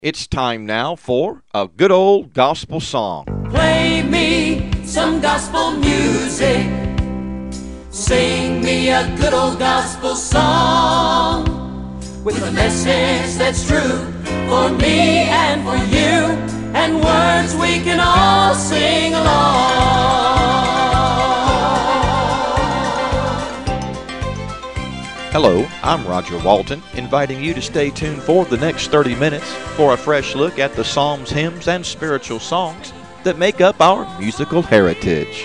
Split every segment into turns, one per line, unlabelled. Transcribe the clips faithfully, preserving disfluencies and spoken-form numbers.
It's time now for a good old gospel song.
Play me some gospel music. Sing me a good old gospel song with a message that's true for me and for you, and words we can all sing along.
Hello, I'm Roger Walton, inviting you to stay tuned for the next thirty minutes for a fresh look at the psalms, hymns, and spiritual songs that make up our musical heritage.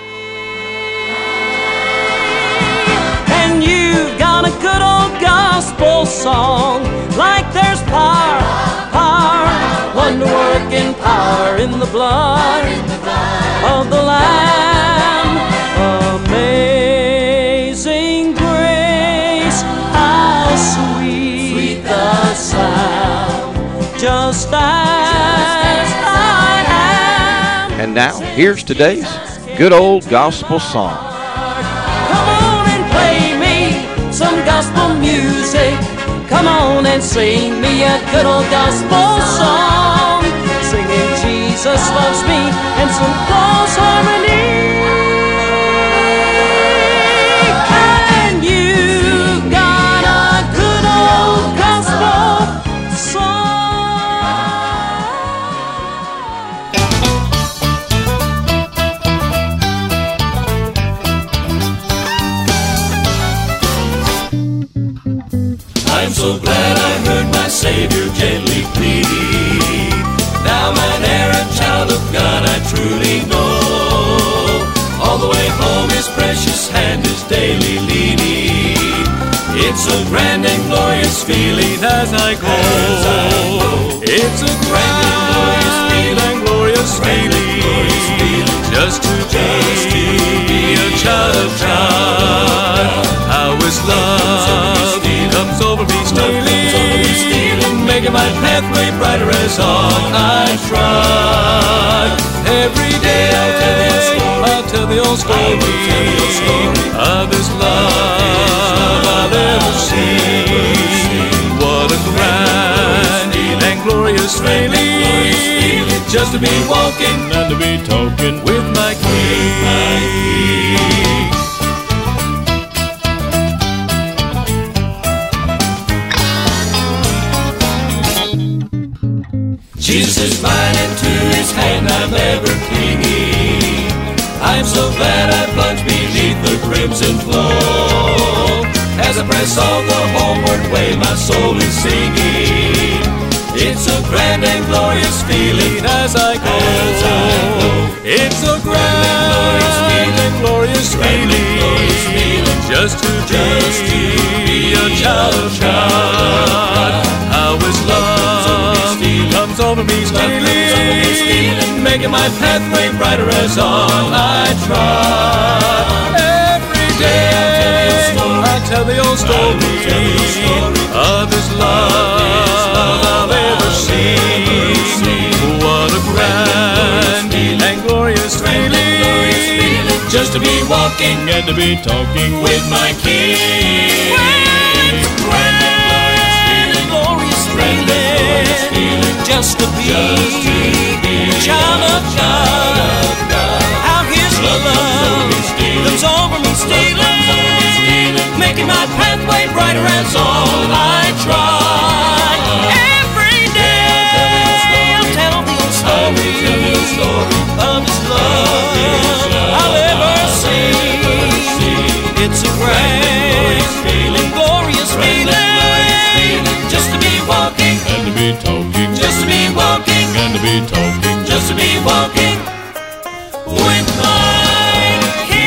And you've got a good old gospel song, like there's power, power, wonder-working power in the blood of the Lamb. Amazing grace, how sweet, sweet the sound, just as I am.
And now, here's today's good old gospel song.
Come on and play me some gospel music. Come on and sing me a good old gospel song, singing Jesus loves me and some close harmony. And you got a good old gospel song.
I'm so glad I heard my Savior gently plead. Now I'm an errant child of God, I truly know. All the way home His precious hand is daily leading. It's a grand and glorious feeling as I go. As I go. It's a grand and glorious feeling, glorious feeling, just to just be, be a child of God. How His love comes over me stealing, making my pathway brighter as on I trod. Every day I'll tell the old story, I'll tell the old story of His love I've ever seen. What a grand and glorious feeling, just to be walking and to be talking with my King. Jesus is mine, and to His hand I'm ever clinging. I'm so glad I plunge beneath the crimson flow. As I press on the homeward way, my soul is singing. It's a grand and glorious feeling as I go. As I go. It's a grand and glorious feeling, just to just be a child of God. How His love comes over me stealing, making my pathway brighter as on I trod. Every day I tell the old story of His love I've ever seen. What a grand and glorious feeling, just to be walking and to be talking with my King. Grand and glorious feeling, just to be, just to be a child of God. How His love comes over me stealing, making my pathway brighter as all I try. Every day I'll tell the old story of His love I'll ever see. It's a grand and glorious feeling, just to be walking and to be talking, just to be walking and to be talking, just to be walking with my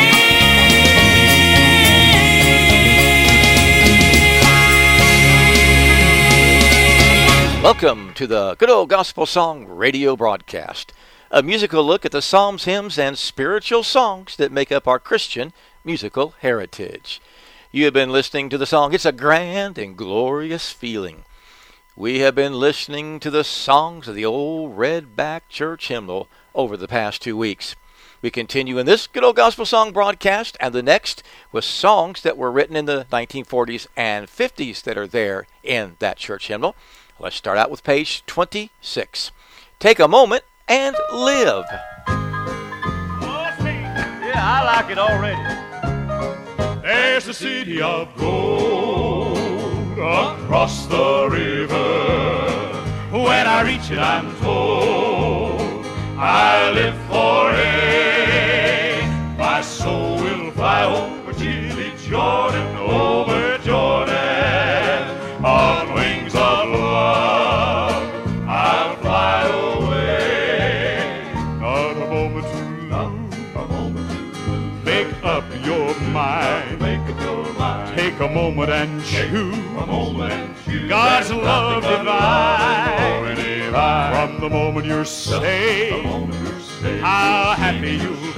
King.
Welcome to the Good Old Gospel Song radio broadcast, a musical look at the psalms, hymns, and spiritual songs that make up our Christian musical heritage. You have been listening to the song, It's a Grand and Glorious Feeling. We have been listening to the songs of the old red-back church hymnal over the past two weeks. We continue in this Good Old Gospel Song broadcast and the next with songs that were written in the nineteen forties and fifties that are there in that church hymnal. Let's start out with page twenty-six. Take a moment and live.
Oh, that's me. Yeah, I like it already. There's a city of gold across the river. When I reach it, I'm told I live for it. My soul will fly over Chile, Jordan, over Jordan. On wings of love, I'll fly away. Not a moment to lose, a moment to lose. Make up your mind, make up your mind. Take a moment and choose, a moment and choose. God's love divine. From the moment you're saved, how happy you'll be.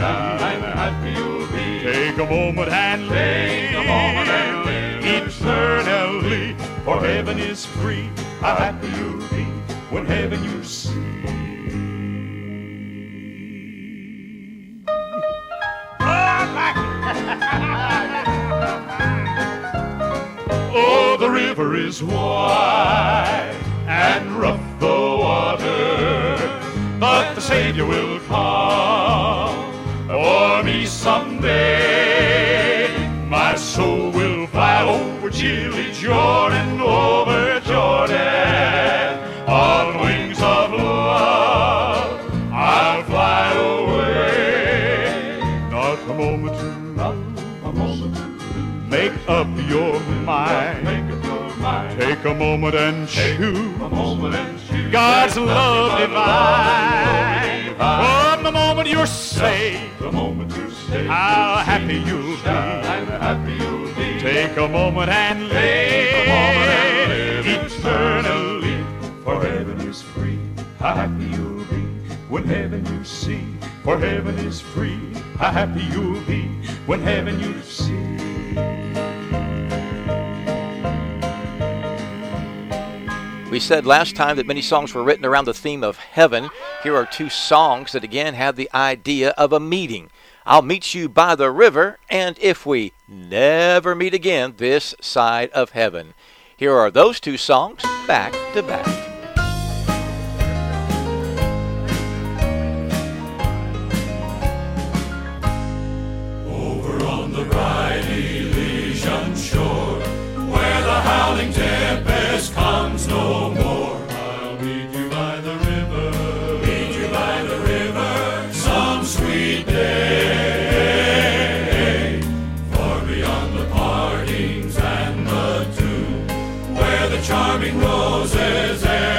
Take a moment and live eternally, for heaven is free. How happy you'll be when heaven you see. Oh, I like it. Oh, the river is wide and rough the water, but the Savior will come for me someday. My soul will fly over Chile, Jordan, over Jordan. On wings of love, I'll fly away. Not a moment to love, a moment to make up your mind. Make up your mind. Take a moment and choose, a moment and choose. God's love divine. From the moment you're saved, the moment you're saved, how happy you'll be. Happy you'll be. Take a moment and live eternally, for heaven is free. How happy you'll be when heaven you see. For heaven is free. How happy you'll be when heaven you see.
We said last time that many songs were written around the theme of heaven. Here are two songs that again have the idea of a meeting. I'll meet you by the river, and if we never meet again this side of heaven. Here are those two songs back to back.
Over on the bright Elysian shore, where the howling tempest comes no more, I'll meet you by the river, meet you by the river, some sweet day. For beyond the partings and the tomb, where the charming roses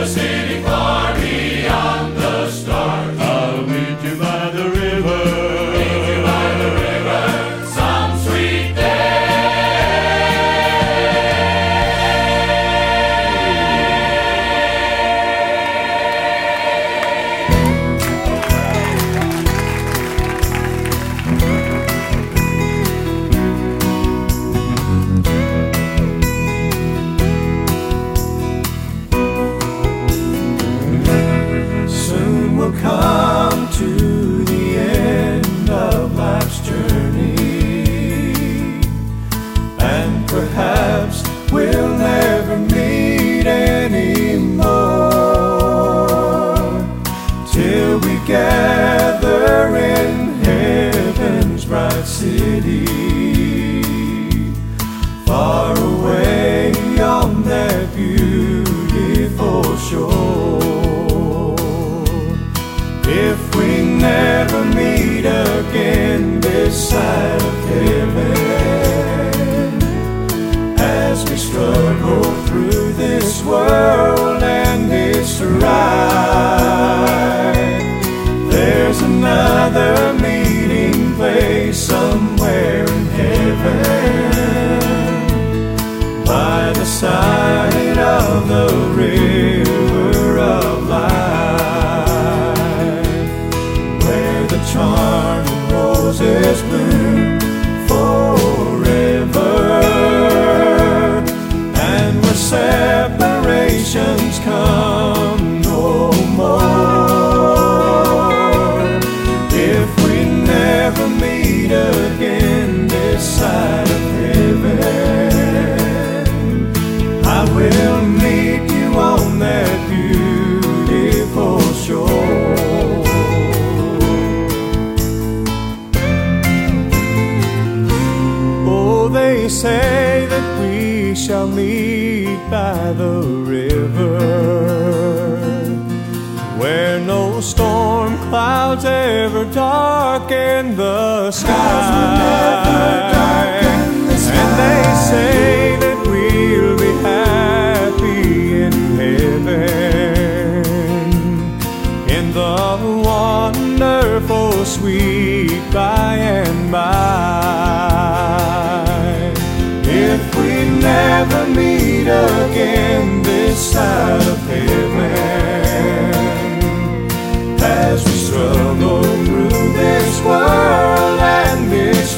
a city far beyond the stars.
I'll meet you by the river.
Meet you by the river some sweet day.
Soon we'll come to the end of life's journey, and perhaps we'll never meet anymore, till we gather in heaven's bright city, far away on that beautiful shore. If we never meet again this side of heaven, as we struggle through this world and its ride, there's another meeting place somewhere in heaven, by the side of the river of life, where the charming roses bloom forever, and where separations come no more. If we never meet again this side of heaven, I will meet you on that beautiful shore. Oh, they say that we shall meet by the river, where no storm clouds ever darken the sky. And they say that we'll be happy in heaven, in the wonderful sweet by and by. If we never meet again this side of heaven, as we struggle through this world and its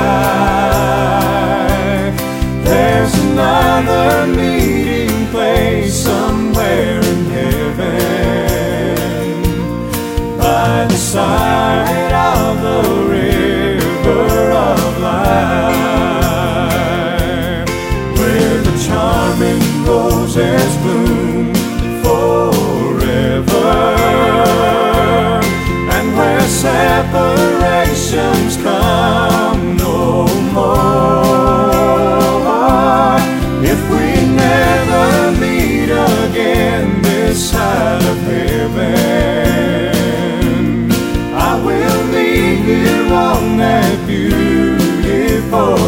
strife, there's another meeting place somewhere in heaven, by the side of the river of life, where the charming roses bloom forever, and where separations come no more. If we never meet again this side of heaven, I will meet you on that beautiful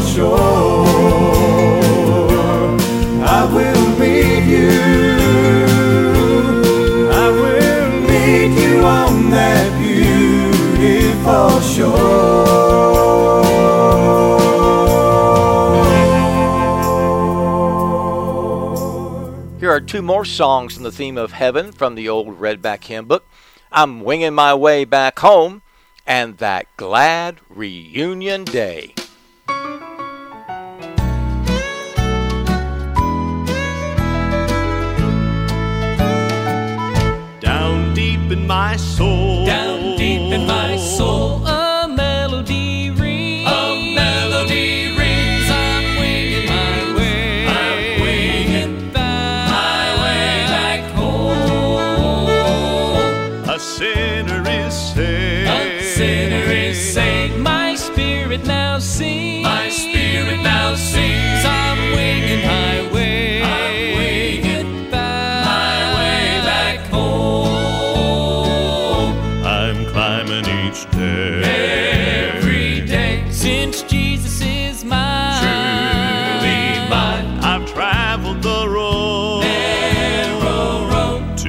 shore. I will meet you, I will meet you on that beautiful shore.
Here are two more songs on the theme of heaven from the old Redback hymn book. I'm Winging My Way Back Home, and That Glad Reunion Day.
Down deep in my soul,
Down deep in my soul, a melody rings. A melody rings. I'm winging my way. I'm winging my way back home.
a sinner is saved.
A sinner is saved. My spirit now sings. My spirit now sings. I'm winging my way. I'm winging my way back home.
I'm climbing each day.
Every day, since Jesus is mine, truly mine.
I've traveled the road,
narrow road,
to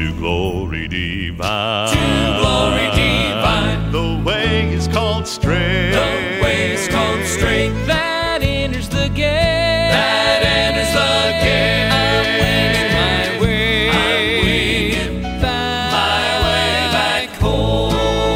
divine.
To glory divine.
The way is called straight.
The way is called straight.
That enters the gate.
That enters the gate.
I'm winging my way.
I'm winging
back,
my way back home.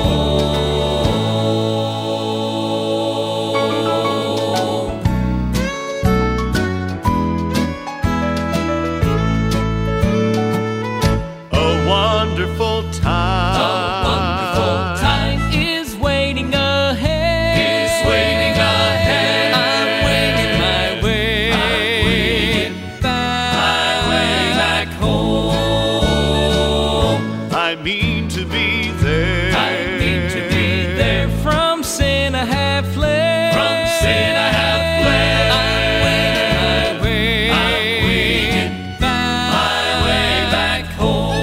A wonderful time.
A wonderful time
is waiting ahead.
is waiting ahead.
I'm winging my way.
I'm winging
back,
my way back home.
I mean to be there.
I mean to be there.
From sin I have fled.
From sin I have fled.
I'm winging my way.
I'm winging my way back home.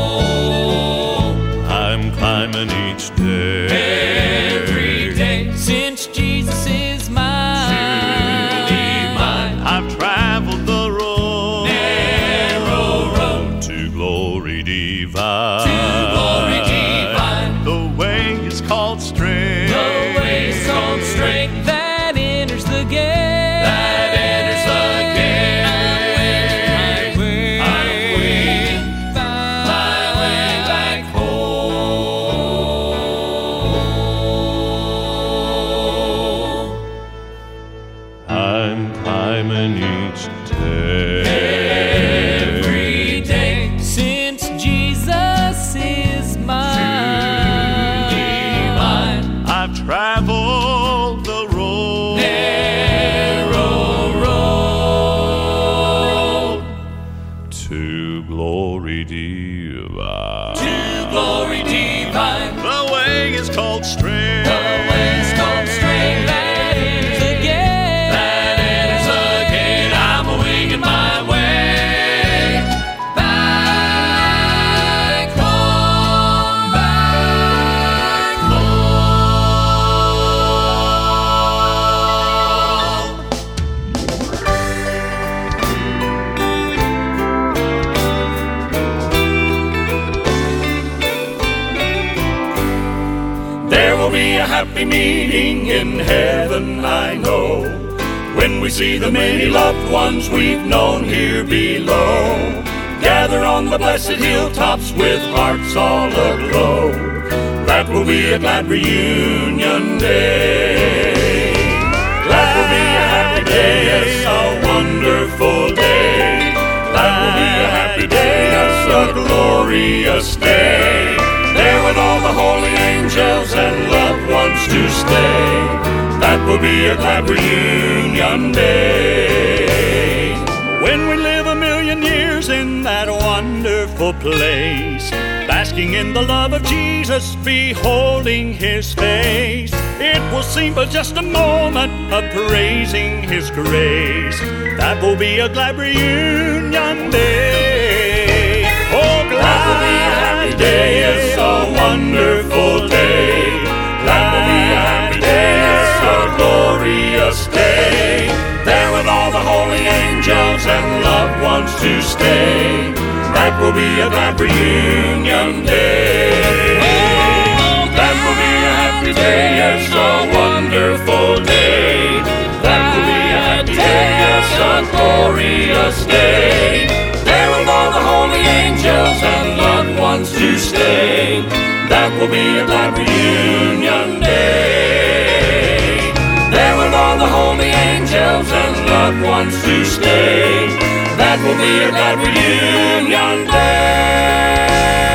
I'm climbing each day.
Every day
Since Jesus is mine.
truly mine.
I've traveled the road.
Narrow road
To glory divine.
to glory divine.
The way is called straight.
The way is called straight.
That enters the gate.
That enters the gate.
I'm winging my
I'm
way.
winging
back,
my way back home.
I'm climbing each day.
Every day
Since Jesus is mine.
truly mine.
I've traveled the road.
Narrow road
To glory divine.
to glory divine.
The way is called straight.
The way is called straight.
That enters the gate.
That enters the gate. I'm winging my way back home, back home. There will be a happy meeting in heaven, I know, when we see the many loved ones we've known here below, gather on the blessed hilltops with hearts all aglow. That will be a glad reunion day. That will be a happy day, yes, a wonderful day. That will be a happy day, yes, a glorious day. There with all the holy angels and loved ones to stay. That will be a glad reunion day. When we live a million years in that wonderful place, basking in the love of Jesus, beholding His face, it will seem but just a moment of praising His grace. That will be a glad reunion day. Oh, glad that will be a happy day, yes, a wonderful day. That will be a happy day, yes, a glorious day. There with all the holy angels and loved ones to stay. That will be a glad reunion day. That will be a happy day, yes, a wonderful day. That will be a happy day, yes, a glorious day. There with all the holy angels and loved ones to stay. That will be a glad reunion day. There with all the holy angels and loved ones to stay. That will be a glad reunion day.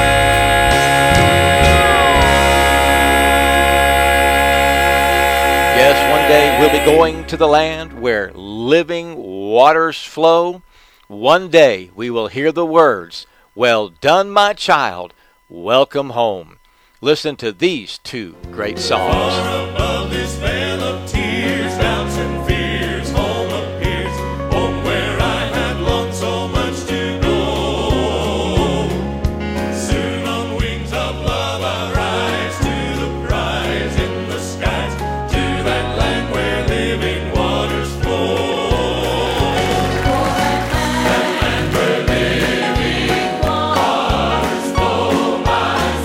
Yes, one day we'll be going to the land where living waters flow. One day we will hear the words, "Well done, my child, welcome home." Listen to these two great songs.
Far above this veil of tears, doubts and fears, home appears, home where I had longed so much to go. Soon on wings of love I rise to the prize in the skies, to that land where living waters flow. That land where living waters flow, my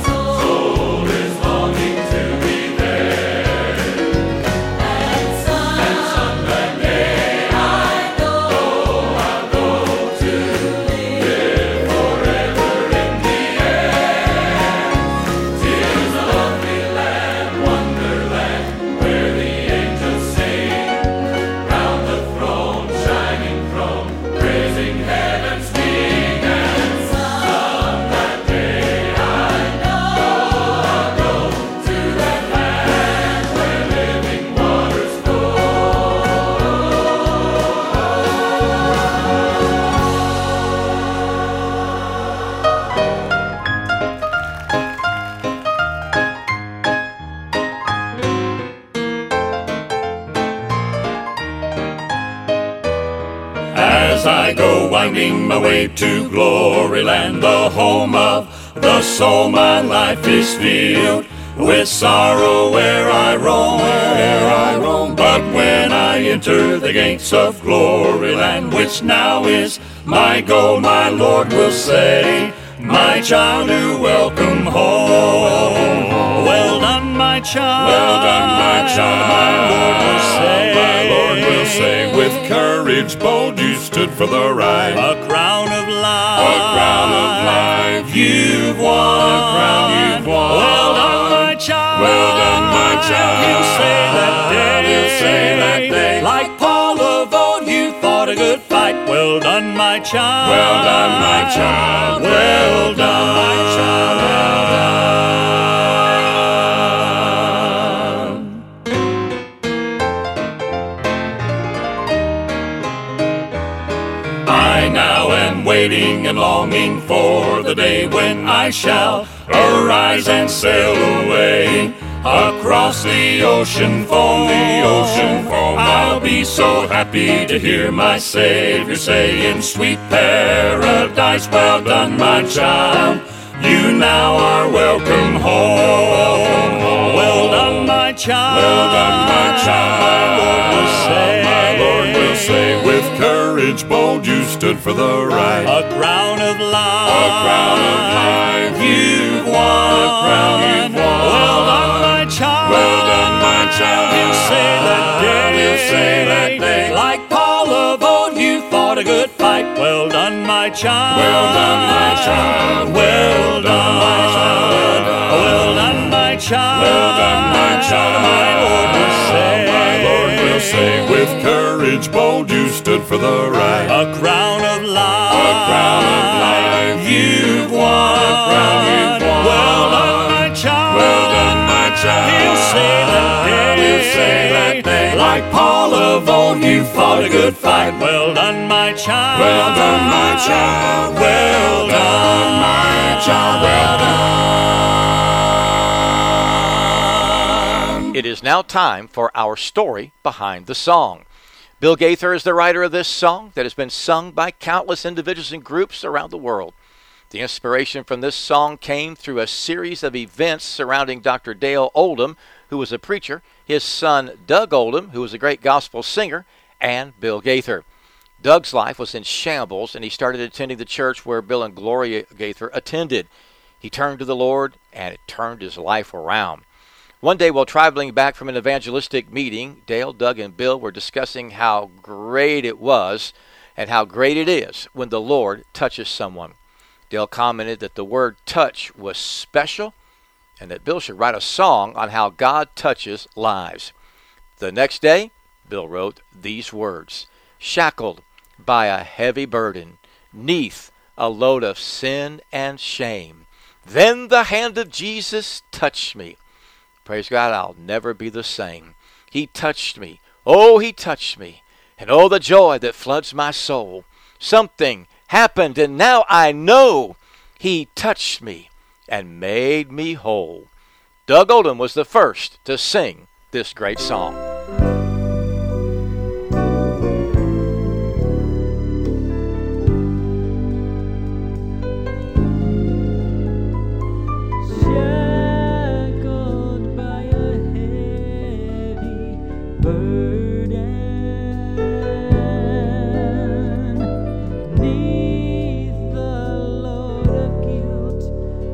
finding my way to glory land, the home of the soul. My life is filled with sorrow where I roam, where I roam. But when I enter the gates of glory land, which now is my goal, my Lord will say, my child, you're welcome home. Well done, my child. Well done, my child. My Lord will say, my Lord will say, with courage bold you stood for the right. A crown of life, a crown of life you've won, a crown you've won. Well done, my child. Well done, my child. He'll say that day, he'll say that day, like Paul of old, you fought a good fight. Well done, my child. Well done, my child. Well done, my child. Well done. I now am waiting and longing for the day when I shall arise and sail away across the ocean foam, the ocean foam. I'll be so happy to hear my Savior say in sweet paradise, well done, my child, you now are welcome home. Well done, my child. Well done, my child. My Lord will say, my Lord will say, with courage bold you stood for the right. A crown of life, a crown of life you've won, a crown you've won. Well done, my child. Well done, my child. He'll say that day, he'll say that day, like Paul of old, you fought a good fight. Well done, my child. Well done, my child. Well done, my child. Well done, my child. Well done, my child. My Lord will say, my Lord will say, with courage bold you stood for the right. A crown of life, a crown of life you've won, a crown you've won. Well done, my child. Well done, my child. He'll say that day, he'll say that day, like Paul of old, you fought a good fight. Well done, my child. Well done, my child. Well done, my child. Well done.
It is now time for our story behind the song. Bill Gaither is the writer of this song that has been sung by countless individuals and groups around the world. The inspiration from this song came through a series of events surrounding Doctor Dale Oldham, who was a preacher, his son Doug Oldham, who was a great gospel singer, and Bill Gaither. Doug's life was in shambles, and he started attending the church where Bill and Gloria Gaither attended. He turned to the Lord, and it turned his life around. One day while traveling back from an evangelistic meeting, Dale, Doug, and Bill were discussing how great it was and how great it is when the Lord touches someone. Dale commented that the word touch was special and that Bill should write a song on how God touches lives. The next day, Bill wrote these words: shackled by a heavy burden, 'neath a load of sin and shame, then the hand of Jesus touched me. Praise God, I'll never be the same. He touched me. Oh, he touched me. And oh, the joy that floods my soul. Something happened, and now I know he touched me and made me whole. Doug Oldham was the first to sing this great song.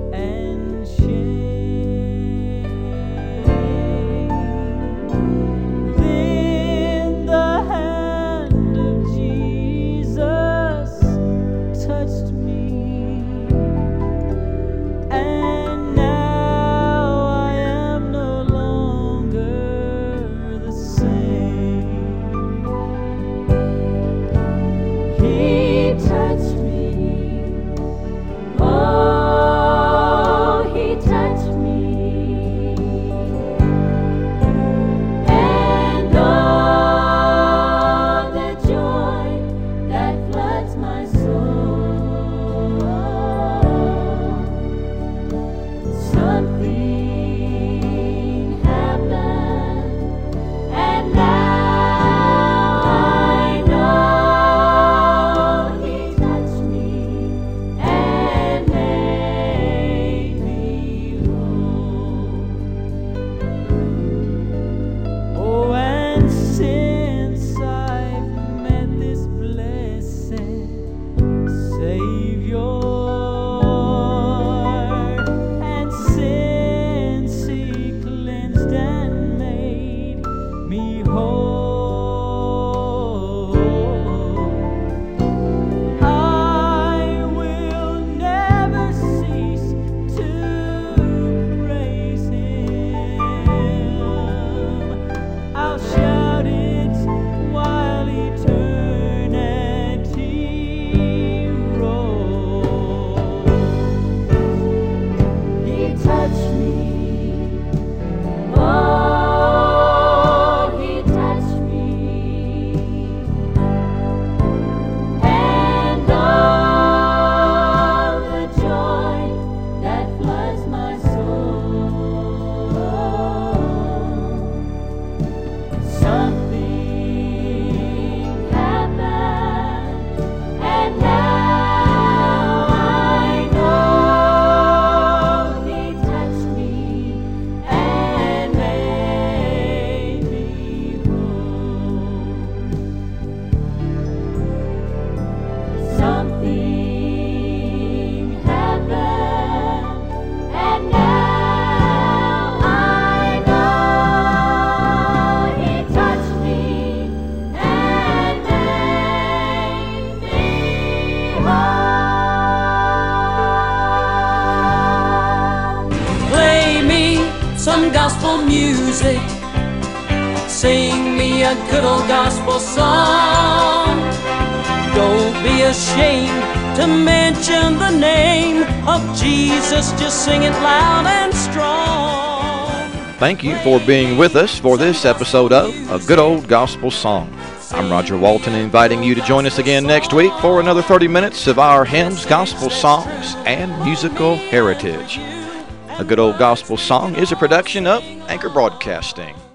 Shame.
some gospel music. Sing me a good old gospel song. Don't be ashamed to mention the name of Jesus. Just sing it loud and strong.
Thank you for being with us for this episode of A Good Old Gospel Song. I'm Roger Walton, inviting you to join us again next week for another thirty minutes of our hymns, gospel songs, and musical heritage. A Good Old Gospel Song is a production of Anchor Broadcasting.